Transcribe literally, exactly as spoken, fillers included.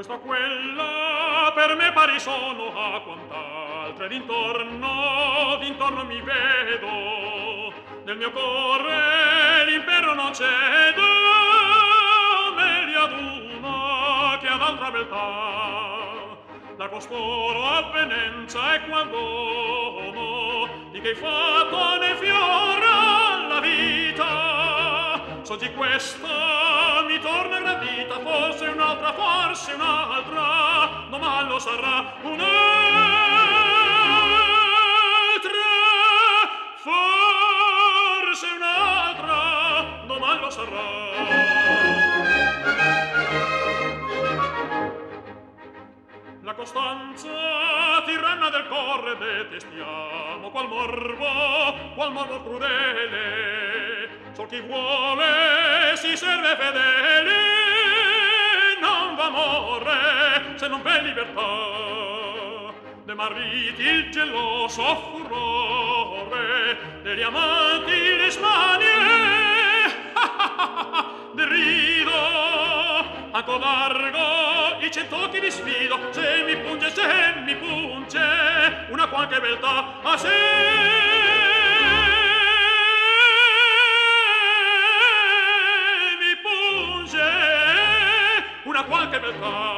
questa quella per me pari sono a quant'altre d'intorno, d'intorno mi vedo, nel mio cuore l'impero non cedo, meglio ad una che ad altra beltà. Da costoro avvenenza è qualdono di che fatto ne fiora la vita. Soggi questa mi torna gradita, forse un'altra, forse un'altra, domani lo sarà un'altra, forse un'altra, domani lo sarà. La costanza tiranna del corre detestiamo, qual morbo, qual morbo crudele, sol chi vuole si serve fedele, non va morre se non v'è libertà. De mariti il geloso furore, degli amanti le smanie, del rido, anco largo, i cent'occhi di sfido, se mi punge, se mi punge, una qualche beltà a sé. Mi punge una qualche beltà